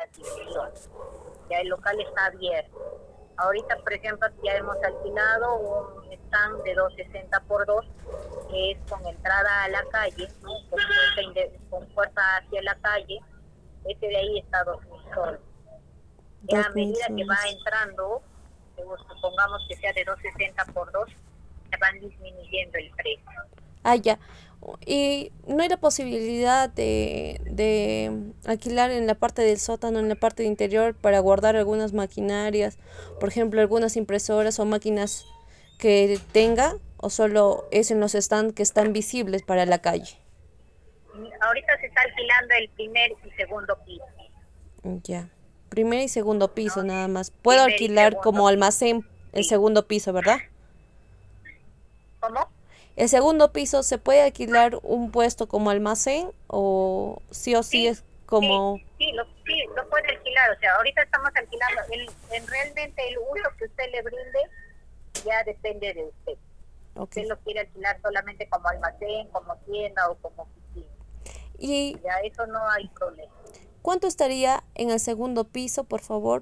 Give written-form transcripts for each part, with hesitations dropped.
difusión. Ya el local está abierto. Ahorita, por ejemplo, ya hemos alquilado un stand de 260 por 2, que es con entrada a la calle, ¿no? Con puerta hacia la calle. Ese de ahí está 2.000 soles. Ya a 2.000 medida que va soles. entrando, supongamos que sea de 260 por 2, ya van disminuyendo el precio. Ah, ya. Y no hay la posibilidad de alquilar en la parte del sótano, en la parte interior, para guardar algunas maquinarias, por ejemplo, algunas impresoras o máquinas que tenga, o solo es en los stands que están visibles para la calle. Ahorita se está alquilando el primer y segundo piso, Ya. Primer y segundo ¿no? piso nada más. Puedo Primer y alquilar segundo como piso, almacén el sí. segundo piso, ¿verdad? ¿Cómo? El segundo piso se puede alquilar un puesto como almacén o sí Sí, es como... sí, lo puede alquilar. O sea, ahorita estamos alquilando. Realmente el uso que usted le brinde ya depende de usted. Ok. Usted lo quiere alquilar solamente como almacén, como tienda o como oficina. ¿Y Ya eso no hay problema. cuánto estaría en el segundo piso, por favor?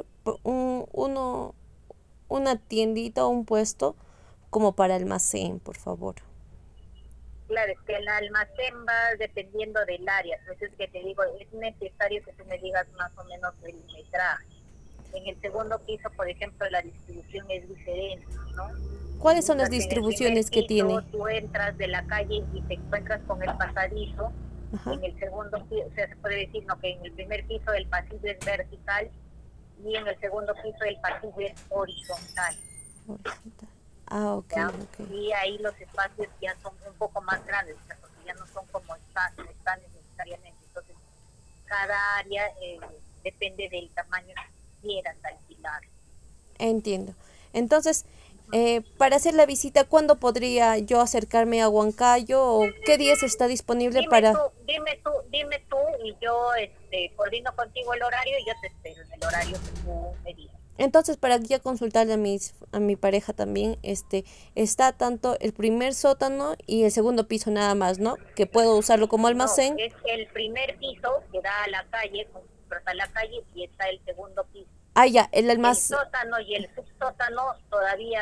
Una tiendita o un puesto como para almacén, por favor. Claro, es que el almacén va dependiendo del área. Entonces, que te digo, es necesario que tú me digas más o menos el metraje. En el segundo piso, por ejemplo, la distribución es diferente, ¿no? ¿Cuáles son las Mientras que en el primer distribuciones que piso tiene? tú entras de la calle y te encuentras con el pasadizo. Ajá. En el segundo piso, o sea, se puede decir, ¿no?, que en el primer piso el pasillo es vertical y en el segundo piso el pasillo es horizontal. Horizontal. Ah, ok, ¿Ya? ok. Y ahí los espacios ya son un poco más grandes, ¿ya? Porque ya no son como están necesariamente. Entonces, cada área depende del tamaño que quieras alquilar. Entiendo. Entonces, para hacer la visita, ¿cuándo podría yo acercarme a Huancayo o qué días está disponible para... Dime tú y yo coordino contigo el horario y yo te espero en el horario que tú me digas. Entonces, para ya consultarle a mi pareja también, está tanto el primer sótano y el segundo piso nada más, ¿no? Que puedo usarlo como No, almacén. es el primer piso que da a la calle, a la calle y está el segundo piso. Ah, ya, el El almacén. sótano y el subsótano todavía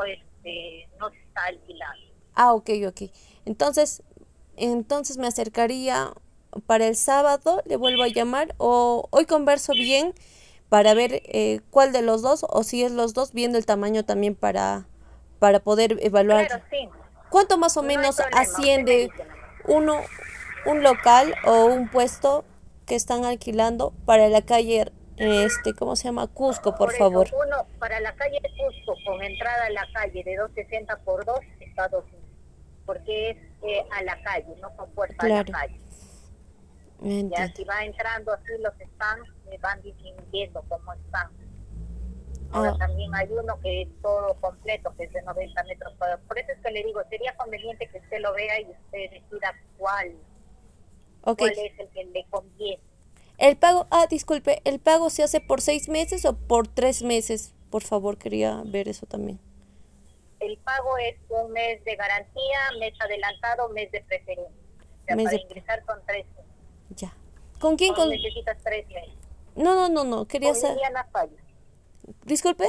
no se está alquilando. Ah, ok, ok. Entonces, entonces me acercaría para el sábado, le vuelvo a llamar o hoy converso bien para ver cuál de los dos o si es los dos, viendo el tamaño también para poder evaluar. Claro, sí, ¿Cuánto más o no hay menos problema, usted me asciende dice nomás. uno, un local o un puesto que están alquilando para la calle, ¿cómo se llama? Cusco, por Por eso, favor. uno para la calle Cusco, con entrada a la calle de 260 por 2 está 2.000, porque es a la calle, no con puerta a la Claro, calle. Ya entiendo. si va entrando así los stands, van disminuyendo como están. Ahora Ah, también hay uno que es todo completo, que es de 90 metros cuadrados. Por eso es que le digo, sería conveniente que usted lo vea y usted decida ok. cuál es el que le conviene. El pago, disculpe, ¿el pago se hace por 6 meses o por 3 meses? Por favor, quería ver eso también. El pago es un mes de garantía, mes adelantado, mes de preferencia. O sea, Mes para de... ingresar son 3 meses. Ya. ¿Con quién? O necesitas 3 meses. No, no, no, no, quería Con saber... Liliana Falla. Disculpe.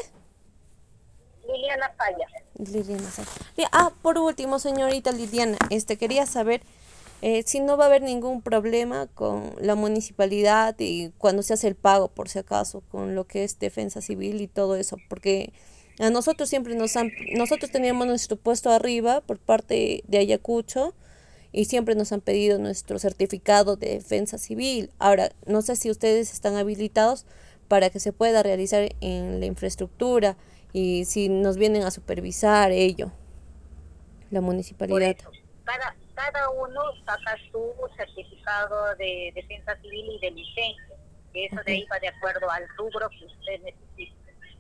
Liliana Falla. Liliana. Por último, señorita Liliana, quería saber si no va a haber ningún problema con la municipalidad y cuando se hace el pago, por si acaso, con lo que es defensa civil y todo eso, porque a nosotros siempre nosotros teníamos nuestro puesto arriba por parte de Ayacucho y siempre nos han pedido nuestro certificado de defensa civil. Ahora, no sé si ustedes están habilitados para que se pueda realizar en la infraestructura y si nos vienen a supervisar ello, la Por municipalidad. eso, cada uno saca su certificado de defensa civil y de licencia, que eso Ok. de ahí va de acuerdo al rubro que usted necesita.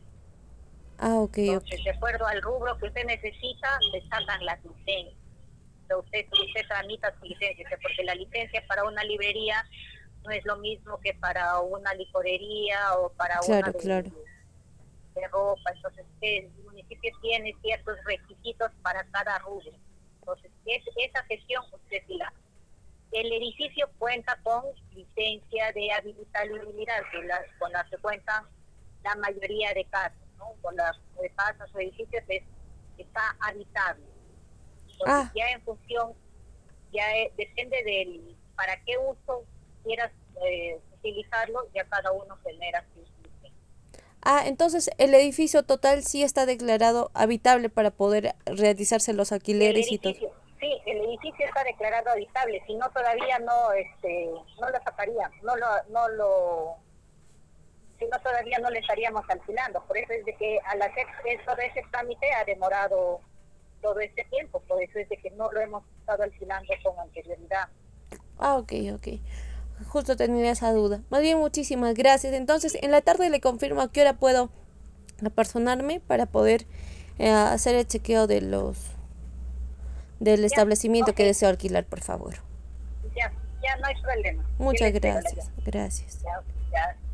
Ah, ok, ok. Entonces, de acuerdo al rubro que usted necesita, se sacan las licencias. Usted tramita su licencia, porque la licencia para una librería no es lo mismo que para una licorería o para una Claro, claro. de ropa. Entonces, el municipio tiene ciertos requisitos para cada rubro. Entonces, esa gestión usted sí la hace. El edificio cuenta con licencia de habitabilidad, con la que cuentan la mayoría de casas, ¿no? Con las de casas o edificios está habitable. Entonces Ah, ya en función, depende del para qué uso quieras utilizarlo, ya cada uno genera sus licencias. entonces el edificio total sí está declarado habitable para poder realizarse los El alquileres y todo. edificio, sí, el edificio está declarado habitable, si no todavía no lo sacarían, si no todavía no le estaríamos alquilando. Por eso es de que al hacer todo ese trámite ha demorado todo este tiempo, por eso es de que no lo hemos estado alquilando con anterioridad. Ok, ok. Justo tenía esa duda. Más bien, muchísimas gracias. Entonces, en la tarde le confirmo a qué hora puedo apersonarme para poder hacer el chequeo del Ya, establecimiento ok, que deseo alquilar, por favor. ya, ya no hay problema. Yo le Muchas espero la gracias. llamada. Gracias. Ya, ya.